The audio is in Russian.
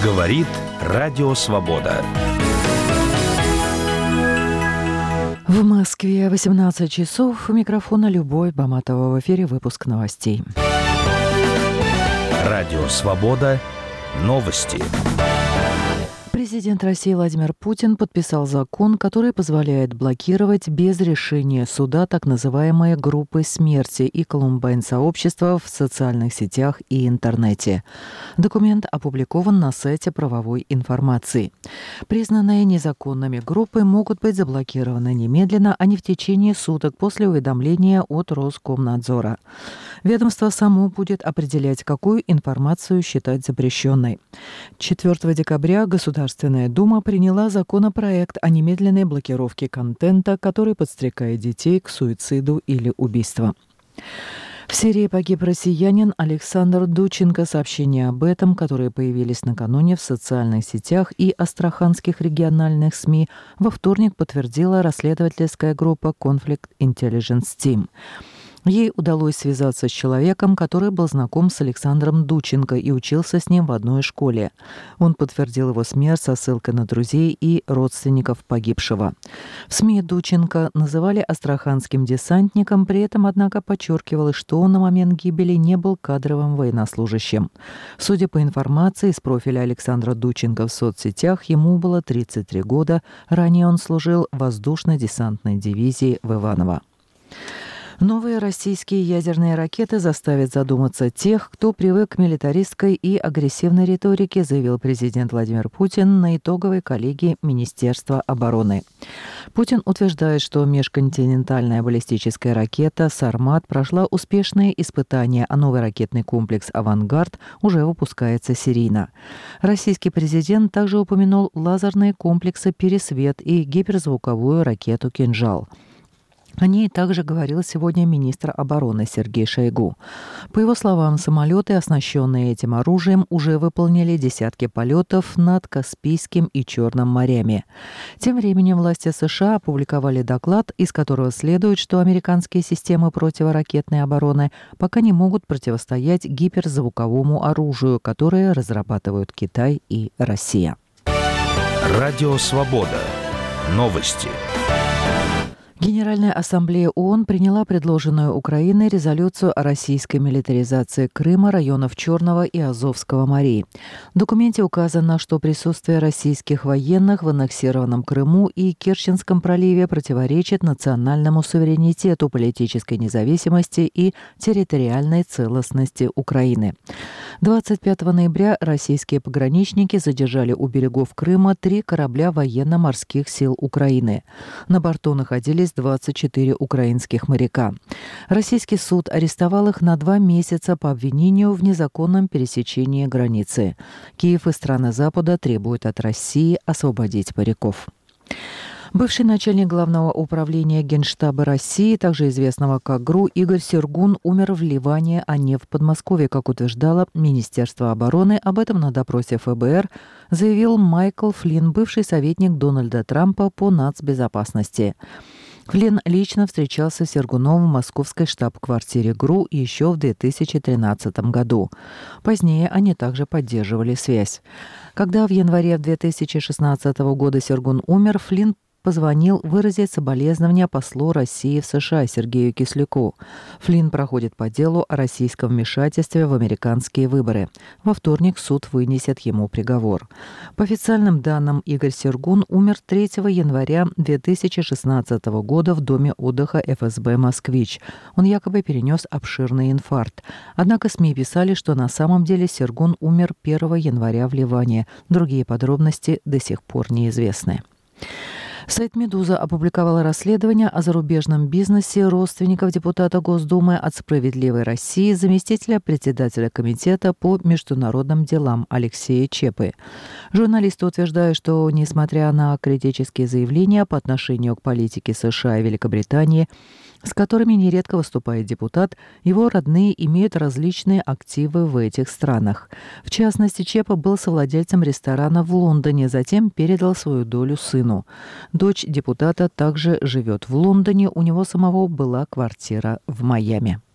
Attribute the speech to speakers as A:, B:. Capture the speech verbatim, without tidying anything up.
A: Говорит Радио Свобода.
B: В Москве восемнадцать часов. У микрофона Любовь Баматова. В эфире выпуск новостей.
A: Радио Свобода. Новости.
B: Президент России Владимир Путин подписал закон, который позволяет блокировать без решения суда так называемые группы смерти и колумбайн-сообщества в социальных сетях и интернете. Документ опубликован на сайте правовой информации. Признанные незаконными группы могут быть заблокированы немедленно, а не в течение суток после уведомления от Роскомнадзора. Ведомство само будет определять, какую информацию считать запрещенной. четвёртого декабря Государственная Дума приняла законопроект о немедленной блокировке контента, который подстрекает детей к суициду или убийству. В Сирии погиб россиянин Александр Дученко. Сообщения об этом, которые появились накануне в социальных сетях и астраханских региональных СМИ, во вторник подтвердила расследовательская группа Conflict Intelligence Team. Ей удалось связаться с человеком, который был знаком с Александром Дученко и учился с ним в одной школе. Он подтвердил его смерть со ссылкой на друзей и родственников погибшего. В СМИ Дученко называли астраханским десантником, при этом, однако, подчеркивалось, что он на момент гибели не был кадровым военнослужащим. Судя по информации из профиля Александра Дученко в соцсетях, ему было тридцать три года. Ранее он служил в воздушно-десантной дивизии в Иваново. Новые российские ядерные ракеты заставят задуматься тех, кто привык к милитаристской и агрессивной риторике, заявил президент Владимир Путин на итоговой коллегии Министерства обороны. Путин утверждает, что межконтинентальная баллистическая ракета «Сармат» прошла успешные испытания, а новый ракетный комплекс «Авангард» уже выпускается серийно. Российский президент также упомянул лазерные комплексы «Пересвет» и гиперзвуковую ракету «Кинжал». О ней также говорил сегодня министр обороны Сергей Шойгу. По его словам, самолеты, оснащенные этим оружием, уже выполнили десятки полетов над Каспийским и Черным морями. Тем временем власти США опубликовали доклад, из которого следует, что американские системы противоракетной обороны пока не могут противостоять гиперзвуковому оружию, которое разрабатывают Китай и Россия.
A: Радио Свобода. Новости.
B: Генеральная ассамблея ООН приняла предложенную Украиной резолюцию о российской милитаризации Крыма, районов Черного и Азовского морей. В документе указано, что присутствие российских военных в аннексированном Крыму и Керченском проливе противоречит национальному суверенитету, политической независимости и территориальной целостности Украины. двадцать пятого ноября российские пограничники задержали у берегов Крыма три корабля военно-морских сил Украины. На борту находились двадцать четыре украинских моряка. Российский суд арестовал их на два месяца по обвинению в незаконном пересечении границы. Киев и страны Запада требуют от России освободить моряков. Бывший начальник Главного управления Генштаба России, также известного как ГРУ, Игорь Сергун умер в Ливане, а не в Подмосковье, как утверждало Министерство обороны. Об этом на допросе эф бэ эр заявил Майкл Флинн, бывший советник Дональда Трампа по нацбезопасности. Флинн лично встречался с Сергуновым в московской штаб-квартире ГРУ еще в две тысячи тринадцатом году. Позднее они также поддерживали связь. Когда в январе две тысячи шестнадцатого года Сергун умер, Флинн позвонил выразить соболезнования послу России в США Сергею Кисляку. Флинн проходит по делу о российском вмешательстве в американские выборы. Во вторник суд вынесет ему приговор. По официальным данным, Игорь Сергун умер третьего января две тысячи шестнадцатого года в доме отдыха эф эс бэ «Москвич». Он якобы перенес обширный инфаркт. Однако СМИ писали, что на самом деле Сергун умер первого января в Ливане. Другие подробности до сих пор неизвестны. Сайт «Медуза» опубликовал расследование о зарубежном бизнесе родственников депутата Госдумы от «Справедливой России», заместителя председателя комитета по международным делам Алексея Чепы. Журналисты утверждают, что, несмотря на критические заявления по отношению к политике США и Великобритании, с которыми нередко выступает депутат, его родные имеют различные активы в этих странах. В частности, Чепа был совладельцем ресторана в Лондоне, затем передал свою долю сыну. Дочь депутата также живет в Лондоне, у него самого была квартира в Майами.